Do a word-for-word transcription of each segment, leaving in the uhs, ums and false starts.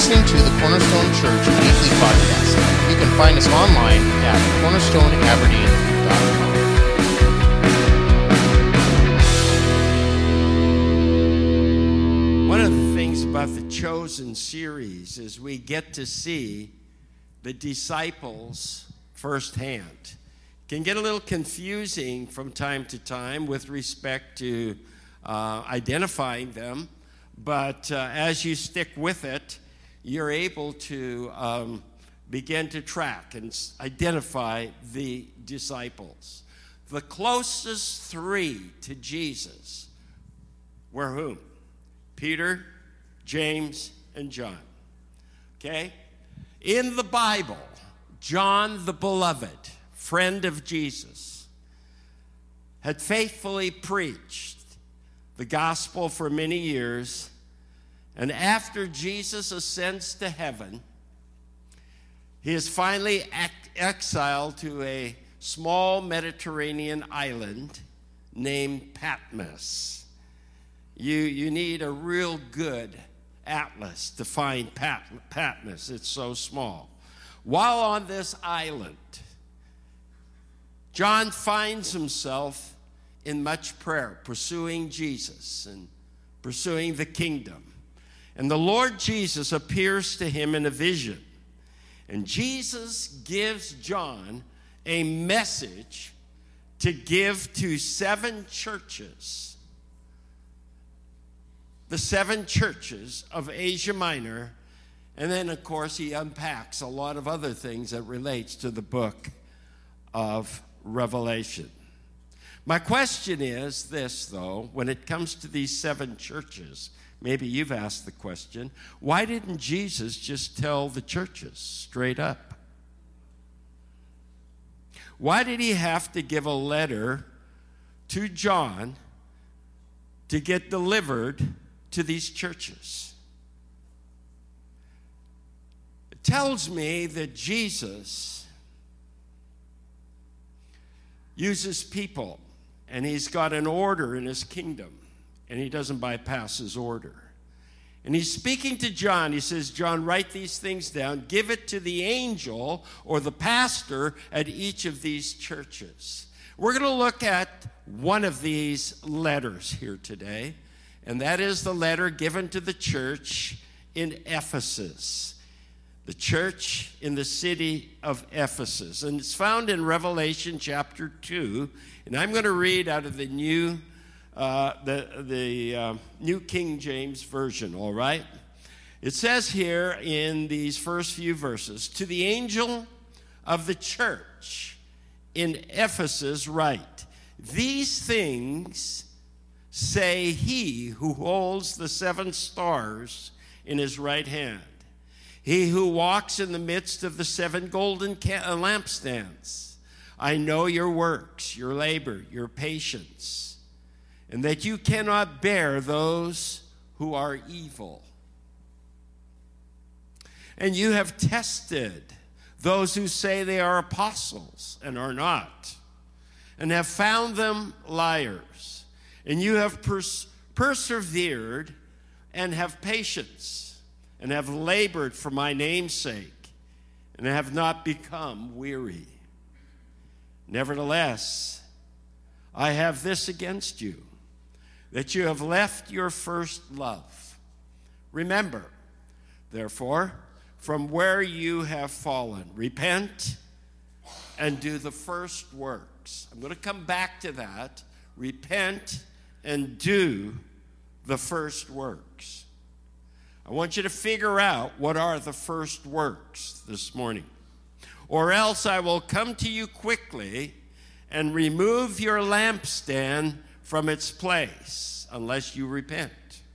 listening to the Cornerstone Church Weekly Podcast. You can find us online at cornerstone aberdeen dot com. One of the things about the Chosen series is we get to see the disciples firsthand. It can get a little confusing from time to time with respect to uh, identifying them, but uh, as you stick with it, you're able to um, begin to track and identify the disciples. The closest three to Jesus were whom? Peter, James, and John. Okay? In the Bible, John the Beloved, friend of Jesus, had faithfully preached the gospel for many years, and after Jesus ascends to heaven, he is finally ex- exiled to a small Mediterranean island named Patmos. You, you need a real good atlas to find Pat, Patmos. It's so small. While on this island, John finds himself in much prayer, pursuing Jesus and pursuing the kingdom. And the Lord Jesus appears to him in a vision. And Jesus gives John a message to give to seven churches. The seven churches of Asia Minor. And then, of course, he unpacks a lot of other things that relates to the book of Revelation. My question is this, though, when it comes to these seven churches, maybe you've asked the question, why didn't Jesus just tell the churches straight up? Why did he have to give a letter to John to get delivered to these churches? It tells me that Jesus uses people, and he's got an order in his kingdom, and he doesn't bypass his order. And he's speaking to John. He says, John, write these things down. Give it to the angel or the pastor at each of these churches. We're going to look at one of these letters here today, and that is the letter given to the church in Ephesus. The church in the city of Ephesus. And it's found in Revelation chapter two. And I'm going to read out of the new, uh, the, the uh, New King James Version, all right? It says here in these first few verses, to the angel of the church in Ephesus write, these things say he who holds the seven stars in his right hand, he who walks in the midst of the seven golden lampstands. I know your works, your labor, your patience, and that you cannot bear those who are evil. And you have tested those who say they are apostles and are not, and have found them liars. And you have pers- persevered and have patience, and have labored for my name's sake, and have not become weary. Nevertheless, I have this against you, that you have left your first love. Remember, therefore, from where you have fallen, repent and do the first works. I'm going to come back to that. Repent and do the first works. I want you to figure out what are the first works this morning. Or else I will come to you quickly and remove your lampstand from its place, unless you repent.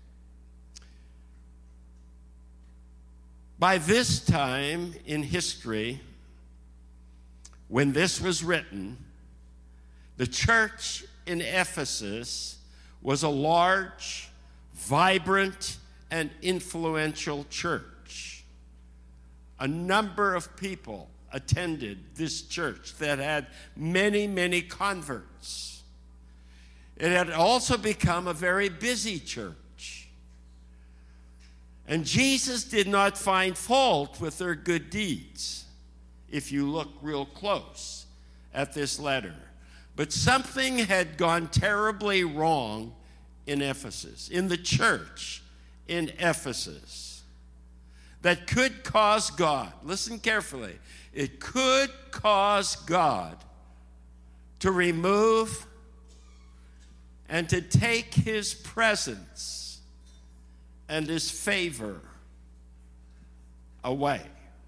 By this time in history, when this was written, the church in Ephesus was a large, vibrant, and influential church. A number of people attended this church that had many, many converts. It had also become a very busy church. And Jesus did not find fault with their good deeds, if you look real close at this letter. But something had gone terribly wrong in Ephesus, in the church in Ephesus, that could cause God, listen carefully, it could cause God to remove and to take his presence and his favor away.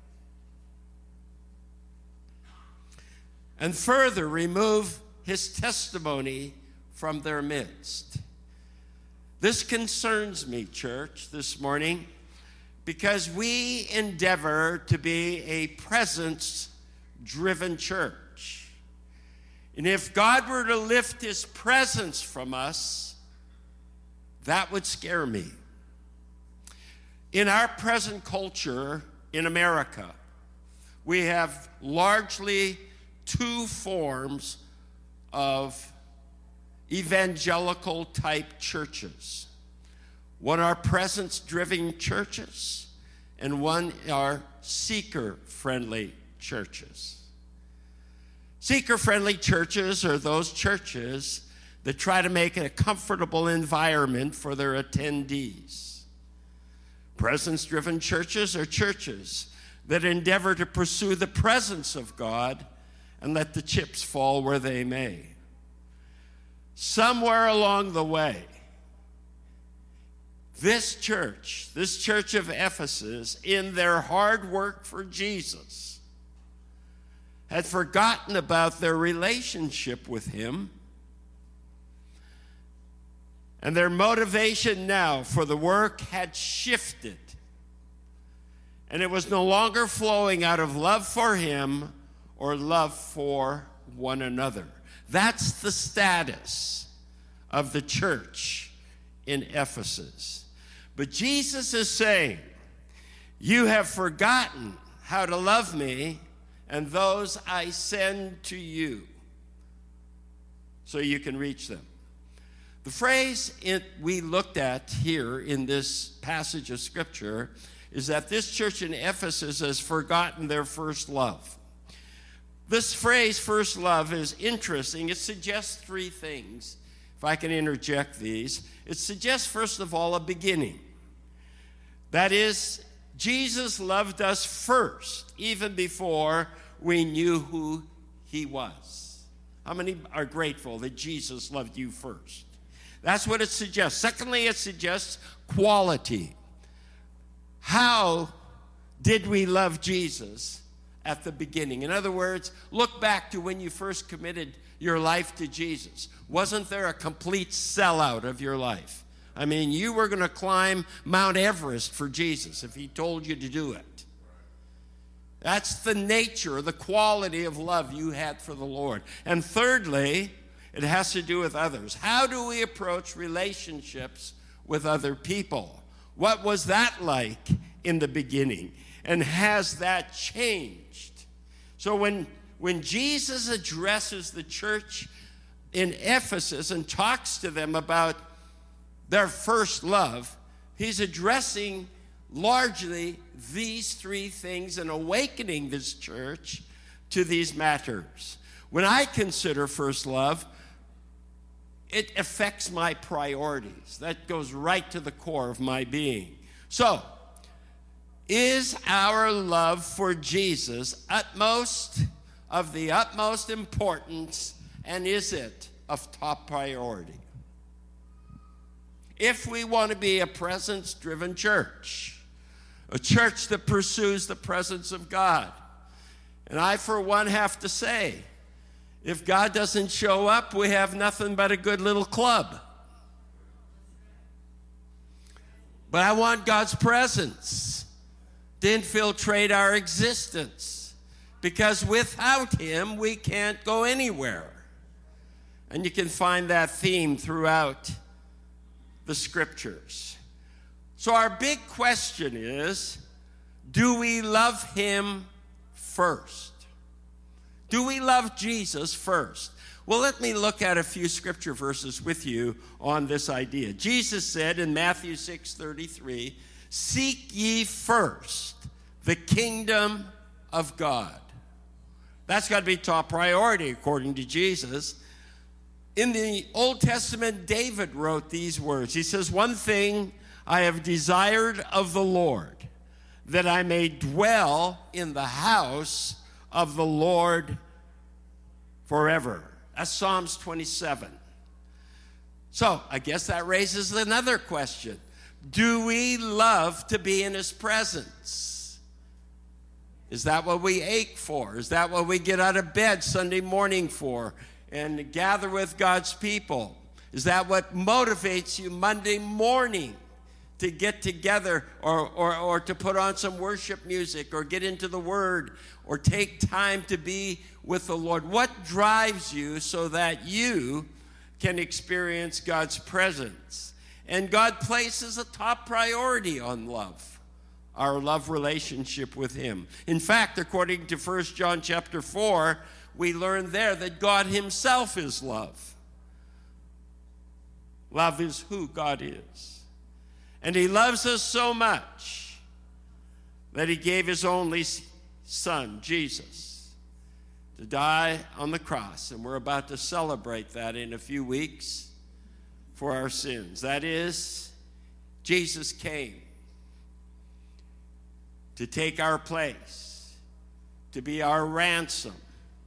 And further, remove his testimony from their midst. This concerns me, church, this morning, because we endeavor to be a presence-driven church. And if God were to lift his presence from us, that would scare me. In our present culture in America, we have largely two forms of evangelical type churches. One are presence-driven churches, and one are seeker-friendly churches. Seeker-friendly churches are those churches that try to make it a comfortable environment for their attendees. Presence-driven churches are churches that endeavor to pursue the presence of God and let the chips fall where they may. Somewhere along the way, this church, this church of Ephesus, in their hard work for Jesus, had forgotten about their relationship with him, and their motivation now for the work had shifted, and it was no longer flowing out of love for him or love for one another. That's the status of the church in Ephesus. But Jesus is saying, you have forgotten how to love me and those I send to you so you can reach them. The phrase it, we looked at here in this passage of Scripture is that this church in Ephesus has forgotten their first love. This phrase, first love, is interesting. It suggests three things, if I can interject these. It suggests, first of all, a beginning. That is, Jesus loved us first, even before we knew who he was. How many are grateful that Jesus loved you first? That's what it suggests. Secondly, it suggests quality. How did we love Jesus at the beginning? In other words, look back to when you first committed your life to Jesus. Wasn't there a complete sellout of your life? I mean, you were going to climb Mount Everest for Jesus if he told you to do it. That's the nature, the quality of love you had for the Lord. And thirdly, it has to do with others. How do we approach relationships with other people? What was that like in the beginning? And has that changed? So when, when Jesus addresses the church in Ephesus and talks to them about their first love, he's addressing largely these three things and awakening this church to these matters. When I consider first love, it affects my priorities. That goes right to the core of my being. So, is our love for Jesus utmost of the utmost importance, and is it of top priority? If we want to be a presence-driven church, a church that pursues the presence of God, and I, for one, have to say, if God doesn't show up, we have nothing but a good little club. But I want God's presence to infiltrate our existence, because without him, we can't go anywhere. And you can find that theme throughout the Scriptures. So our big question is, do we love him first? Do we love Jesus first? Well, let me look at a few scripture verses with you on this idea. Jesus said in Matthew six thirty-three, Seek ye first the kingdom of God. That's got to be top priority according to Jesus. In the Old Testament, David wrote these words. He says, one thing I have desired of the Lord, that I may dwell in the house of the Lord forever. That's Psalms twenty-seven. So I guess that raises another question. Do we love to be in his presence? Is that what we ache for? Is that what we get out of bed Sunday morning for and gather with God's people? Is that what motivates you Monday morning to get together or, or, or to put on some worship music or get into the Word or take time to be with the Lord? What drives you so that you can experience God's presence? And God places a top priority on love, our love relationship with him. In fact, according to First John chapter four, we learn there that God himself is love. Love is who God is. And he loves us so much that he gave his only son, Jesus, to die on the cross. And we're about to celebrate that in a few weeks for our sins. That is, Jesus came to take our place, to be our ransom.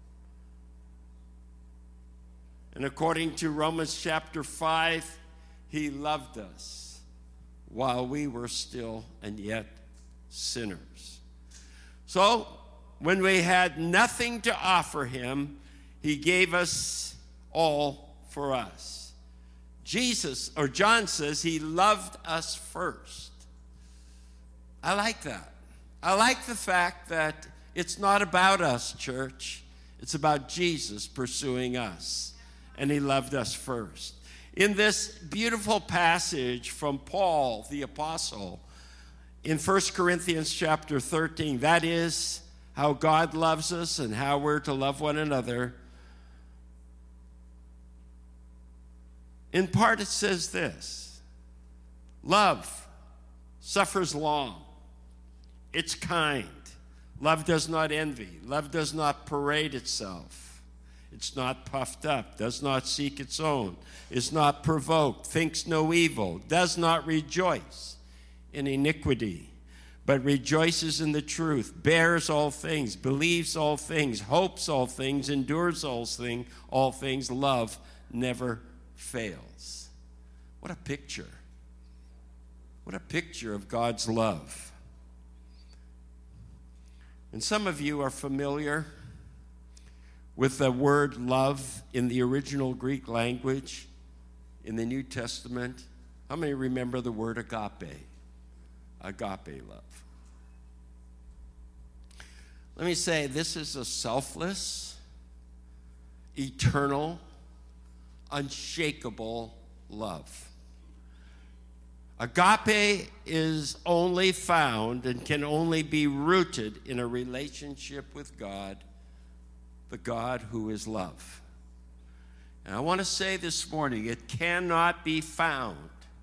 And according to Romans chapter five, he loved us while we were still and yet sinners. So, when we had nothing to offer him, he gave us all for us. Jesus, or John says, he loved us first. I like that. I like the fact that it's not about us, church. It's about Jesus pursuing us, and he loved us first. In this beautiful passage from Paul, the apostle, in First Corinthians chapter thirteen, that is how God loves us and how we're to love one another. In part, it says this: love suffers long. It's kind. Love does not envy. Love does not parade itself. It's not puffed up, does not seek its own, is not provoked, thinks no evil, does not rejoice in iniquity, but rejoices in the truth, bears all things, believes all things, hopes all things, endures all things, all things. Love never fails. What a picture. What a picture of God's love. And some of you are familiar with the word love in the original Greek language in the New Testament. How many remember the word agape? Agape love. Let me say, this is a selfless, eternal, unshakable love. Agape is only found and can only be rooted in a relationship with God, the God who is love. And I want to say this morning, it cannot be found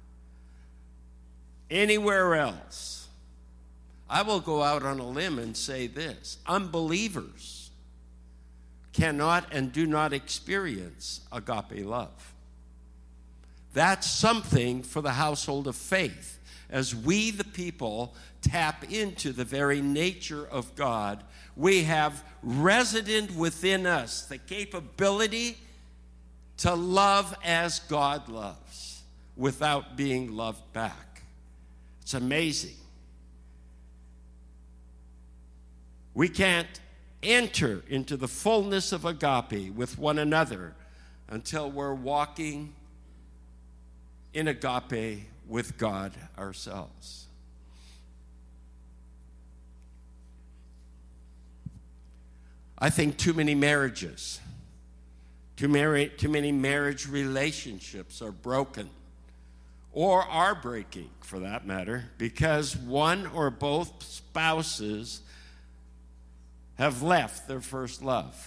anywhere else. I will go out on a limb and say this: unbelievers cannot and do not experience agape love. That's something for the household of faith, as we, the people, tap into the very nature of God. We have resident within us the capability to love as God loves without being loved back. It's amazing. We can't enter into the fullness of agape with one another until we're walking in agape with God ourselves. I think too many marriages, too many, too many marriage relationships are broken, or are breaking for that matter, because one or both spouses have left their first love.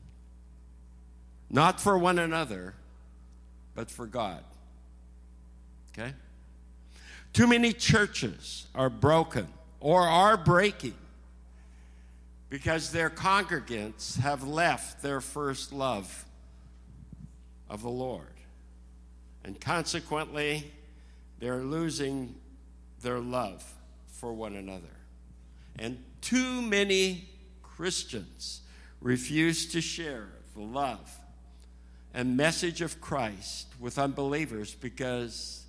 Not for one another, but for God. Okay? Too many churches are broken or are breaking because their congregants have left their first love of the Lord. And consequently, they're losing their love for one another. And too many Christians refuse to share the love and message of Christ with unbelievers because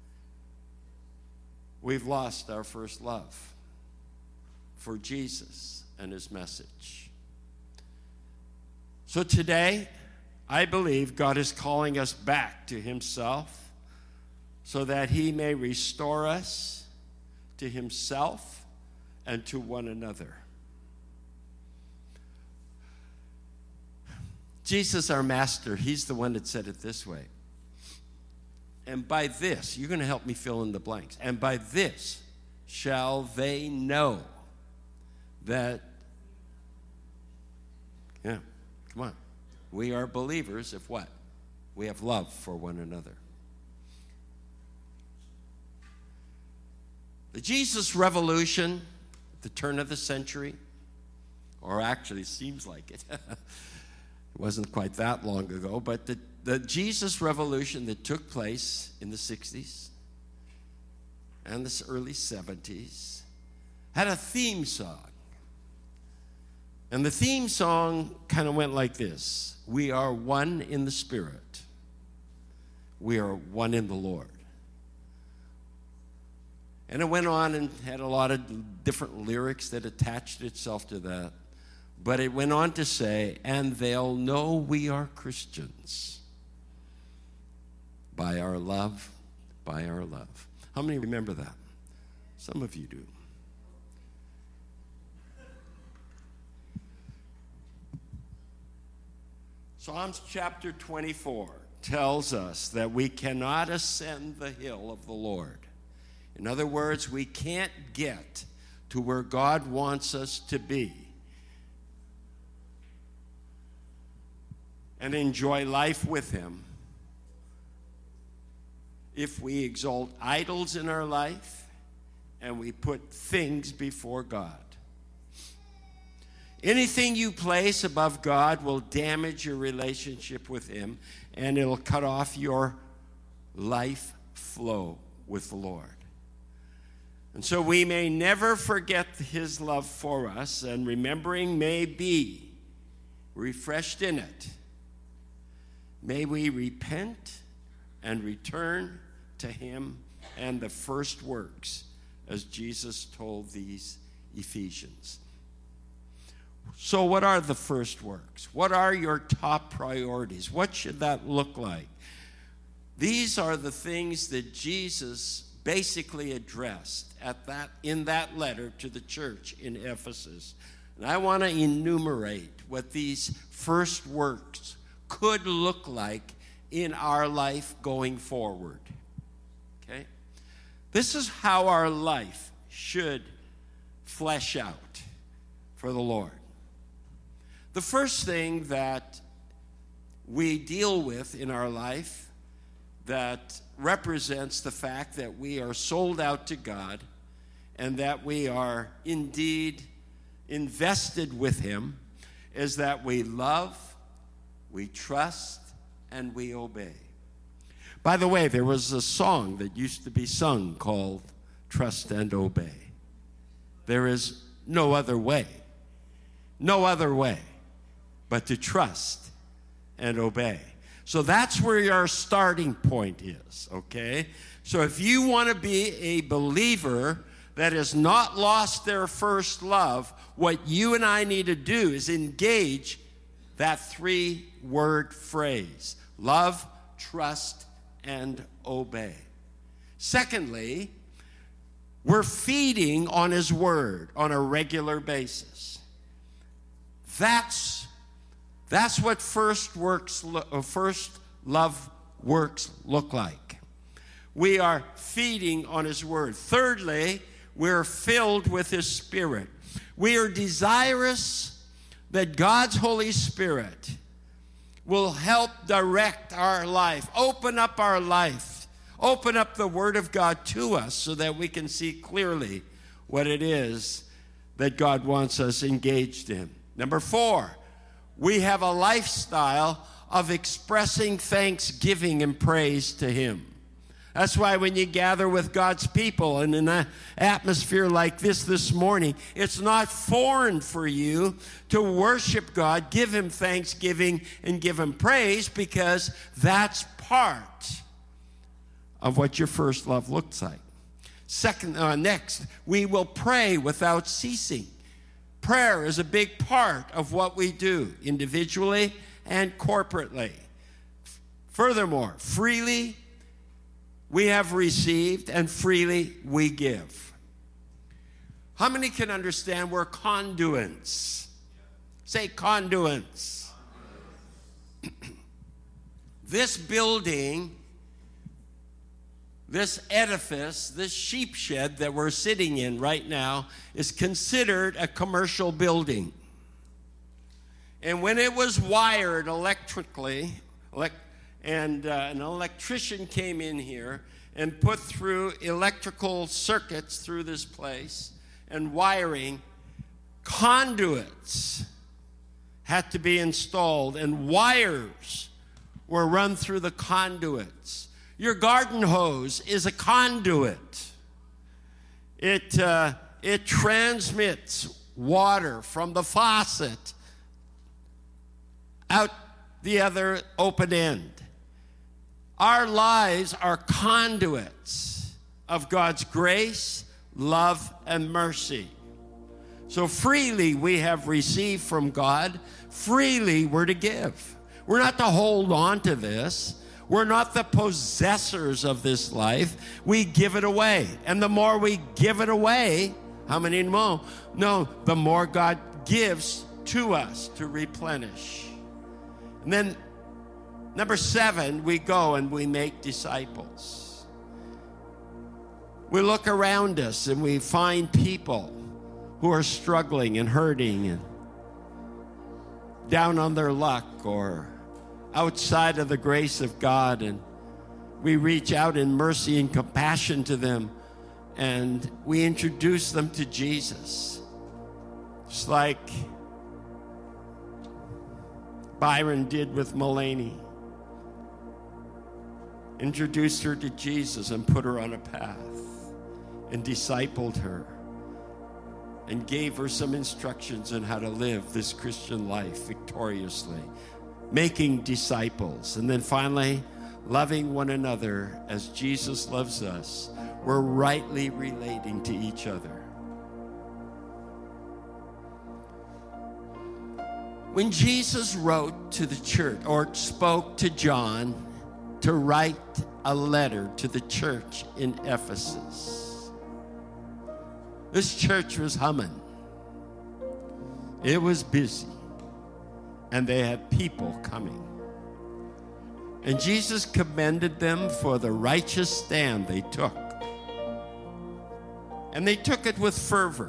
we've lost our first love for Jesus and his message. So today, I believe God is calling us back to himself so that he may restore us to himself and to one another. Jesus, our master, he's the one that said it this way. And by this, you're going to help me fill in the blanks. And by this shall they know that, yeah, come on. We are believers if what? We have love for one another. The Jesus Revolution, at the turn of the century, or actually seems like it. It wasn't quite that long ago, but the, the Jesus Revolution that took place in the sixties and the early seventies had a theme song. And the theme song kind of went like this: we are one in the Spirit. We are one in the Lord. And it went on and had a lot of different lyrics that attached itself to that. But it went on to say, and they'll know we are Christians by our love, by our love. How many remember that? Some of you do. Psalms chapter twenty-four tells us that we cannot ascend the hill of the Lord. In other words, we can't get to where God wants us to be and enjoy life with him if we exalt idols in our life and we put things before God. Anything you place above God will damage your relationship with him, and it'll cut off your life flow with the Lord. And so we may never forget his love for us, and remembering may be refreshed in it. May we repent and return to him and the first works, as Jesus told these Ephesians. So what are the first works? What are your top priorities? What should that look like? These are the things that Jesus basically addressed at that, in that letter to the church in Ephesus. And I want to enumerate what these first works could look like in our life going forward. Okay? This is how our life should flesh out for the Lord. The first thing that we deal with in our life that represents the fact that we are sold out to God and that we are indeed invested with him is that we love, we trust, and we obey. By the way, there was a song that used to be sung called Trust and Obey. There is no other way, no other way but to trust and obey. So that's where your starting point is, okay? So if you want to be a believer that has not lost their first love, what you and I need to do is engage that three-word phrase: love, trust, and obey. Secondly, we're feeding on his word on a regular basis. That's That's what first works, first love works look like. We are feeding on his word. Thirdly, we're filled with his Spirit. We are desirous that God's Holy Spirit will help direct our life, open up our life, Open up the Word of God to us so that we can see clearly what it is that God wants us engaged in. Number four, we have a lifestyle of expressing thanksgiving and praise to Him. That's why when you gather with God's people and in an atmosphere like this this morning, it's not foreign for you to worship God, give Him thanksgiving, and give Him praise, because that's part of what your first love looks like. Second, uh, next, we will pray without ceasing. Prayer is a big part of what we do, individually and corporately. Furthermore, freely we have received, and freely we give. How many can understand we're conduits? Say conduits. This building, this edifice, this sheep shed that we're sitting in right now is considered a commercial building. And when it was wired electrically, elect- and uh, an electrician came in here and put through electrical circuits through this place and wiring, conduits had to be installed, and wires were run through the conduits. Your garden hose is a conduit. It, uh, it transmits water from the faucet out the other open end. Our lives are conduits of God's grace, love, and mercy. So freely we have received from God, freely we're to give. We're not to hold on to this. We're not the possessors of this life. We give it away. And the more we give it away, how many know? No, the more God gives to us to replenish. And then number seven, we go and we make disciples. We look around us and we find people who are struggling and hurting and down on their luck or outside of the grace of God, and we reach out in mercy and compassion to them, and we introduce them to Jesus. Just like Byron did with Mulaney. Introduced her to Jesus and put her on a path and discipled her and gave her some instructions on how to live this Christian life victoriously, making disciples. And then finally, loving one another as Jesus loves us. We're rightly relating to each other. When Jesus wrote to the church, or spoke to John to write a letter to the church in Ephesus, this church was humming. It was busy. And they had people coming. And Jesus commended them for the righteous stand they took. And they took it with fervor.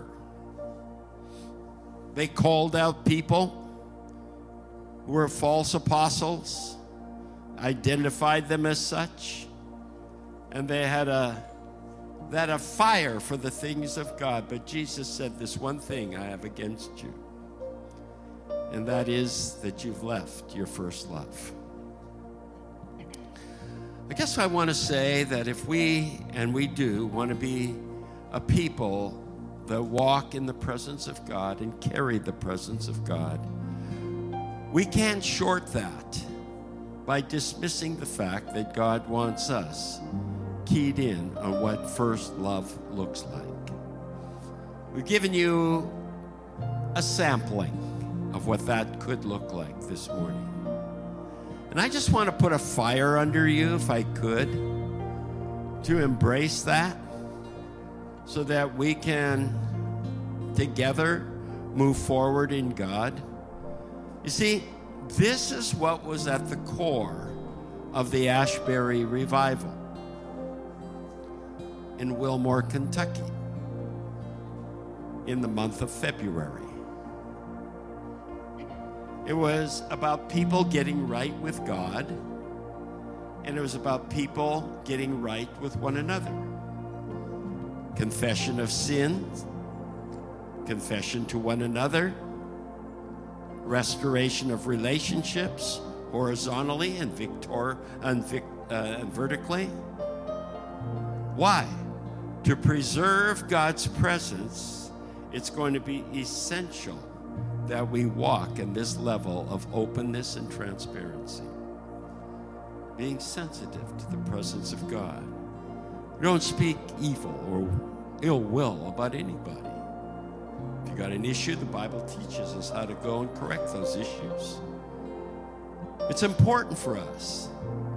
They called out people who were false apostles, identified them as such, and they had a, they had a fire for the things of God. But Jesus said, "This one thing I have against you, and that is that you've left your first love." I guess I want to say that if we, and we do, want to be a people that walk in the presence of God and carry the presence of God, we can't short that by dismissing the fact that God wants us keyed in on what first love looks like. We've given you a sampling of what that could look like this morning. And I just want to put a fire under you, if I could, to embrace that so that we can together move forward in God. You see, this is what was at the core of the Ashbury revival in Wilmore, Kentucky, in the month of February. It was about people getting right with God and it was about people getting right with one another. Confession of sins, confession to one another, restoration of relationships horizontally and, victor, and, vic, uh, and vertically. Why? To preserve God's presence, it's going to be essential that we walk in this level of openness and transparency, being sensitive to the presence of God. We don't speak evil or ill will about anybody. If you got an issue, the Bible teaches us how to go and correct those issues. It's important for us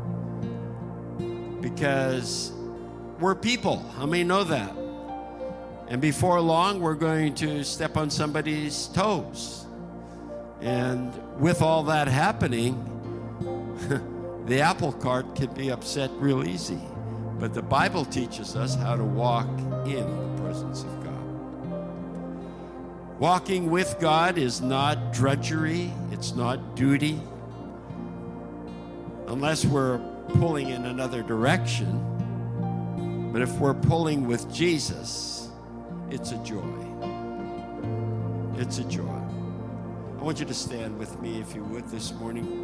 because we're people. How many know that? And before long, we're going to step on somebody's toes. And with all that happening, the apple cart can be upset real easy. But the Bible teaches us how to walk in the presence of God. Walking with God is not drudgery. It's not duty. Unless we're pulling in another direction. But if we're pulling with Jesus, it's a joy. It's a joy. I want you to stand with me, if you would, this morning.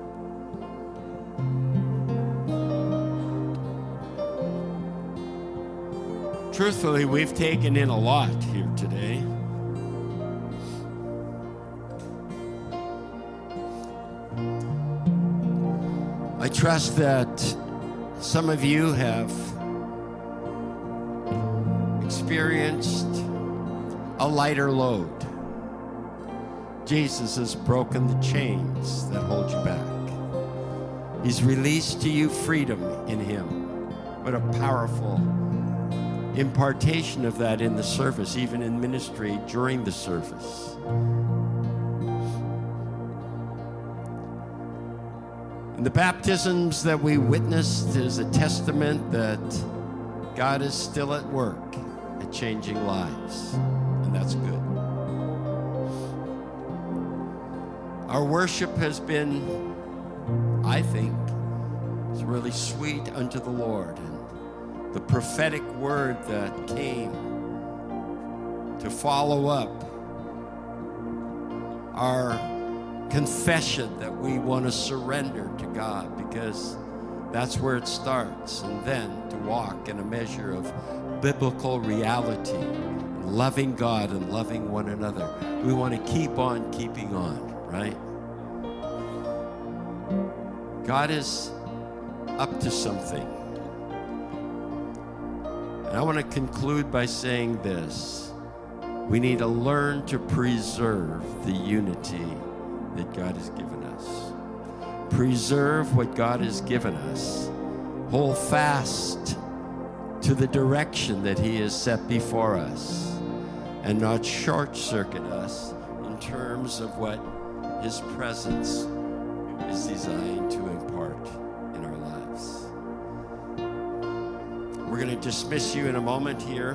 Truthfully, we've taken in a lot here today. I trust that some of you have experienced a lighter load. Jesus has broken the chains that hold you back. He's released to you freedom in Him. What a powerful impartation of that in the service, even in ministry during the service. And the baptisms that we witnessed is a testament that God is still at work at changing lives, and that's good. Our worship has been, I think, is really sweet unto the Lord. And the prophetic word that came to follow up our confession that we want to surrender to God, because that's where it starts. And then to walk in a measure of biblical reality, loving God and loving one another. We want to keep on keeping on, right? God is up to something. And I want to conclude by saying this. We need to learn to preserve the unity that God has given us. Preserve what God has given us. Hold fast to the direction that He has set before us, and not short-circuit us in terms of what His presence is designed to impart in our lives. We're going to dismiss you in a moment here.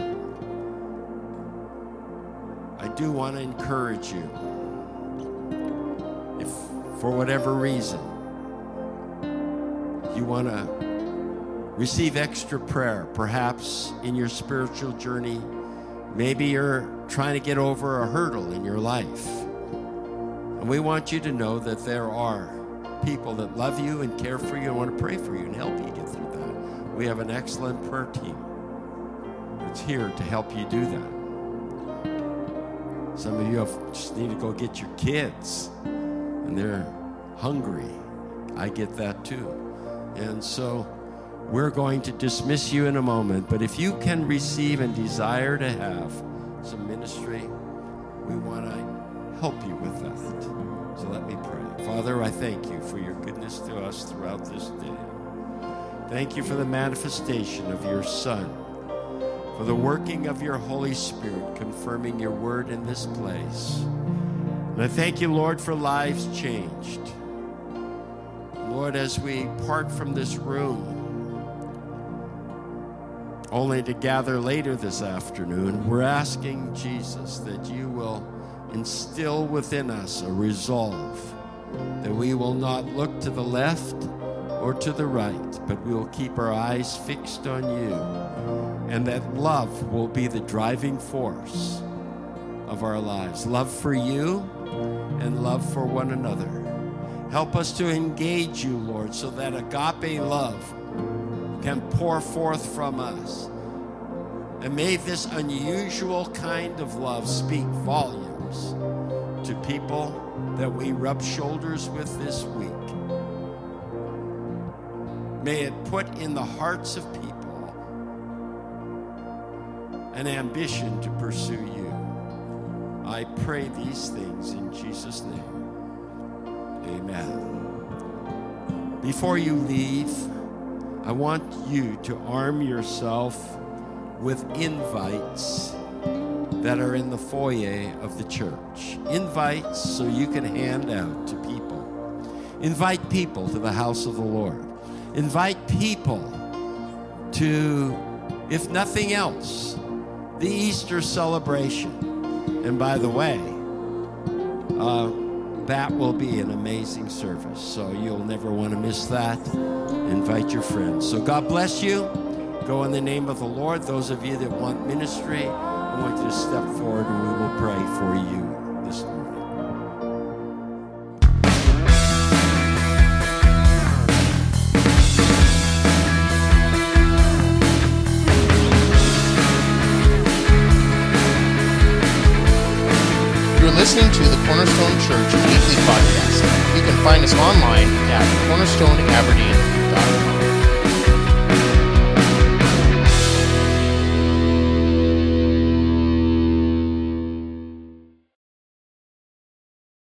I do want to encourage you, if for whatever reason you want to receive extra prayer, perhaps in your spiritual journey, maybe you're trying to get over a hurdle in your life. And we want you to know that there are people that love you and care for you and want to pray for you and help you get through that. We have an excellent prayer team that's here to help you do that. Some of you have, just need to go get your kids, and they're hungry. I get that too. And so we're going to dismiss you in a moment, but if you can receive and desire to have some ministry, we want to help you with that. So let me pray. Father, I thank you for your goodness to us throughout this day. Thank you for the manifestation of your Son, for the working of your Holy Spirit, confirming your word in this place. And I thank you, Lord, for lives changed. Lord, as we part from this room, only to gather later this afternoon, we're asking, Jesus, that you will instill within us a resolve that we will not look to the left or to the right, but we will keep our eyes fixed on you, and that love will be the driving force of our lives. Love for you and love for one another. Help us to engage you, Lord, so that agape love can pour forth from us. And may this unusual kind of love speak volumes to people that we rub shoulders with this week. May it put in the hearts of people an ambition to pursue you. I pray these things in Jesus' name. Amen. Before you leave, I want you to arm yourself with invites that are in the foyer of the church. Invites so you can hand out to people. Invite people to the house of the Lord. Invite people to, if nothing else, the Easter celebration. And by the way, uh, that will be an amazing service, so you'll never want to miss that. Invite your friends. So God bless you. Go in the name of the Lord. Those of you that want ministry, I want you to step forward and we will pray for you this morning. You're listening to the Cornerstone Church Weekly Podcast. You can find us online at cornerstone aberdeen dot com.